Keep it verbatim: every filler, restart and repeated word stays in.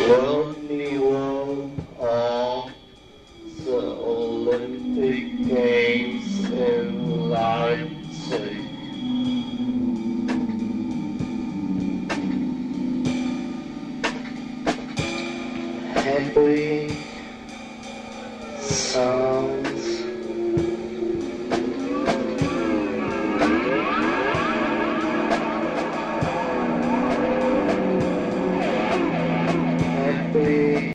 Only one of the Olympic Games in Leipzig. Happy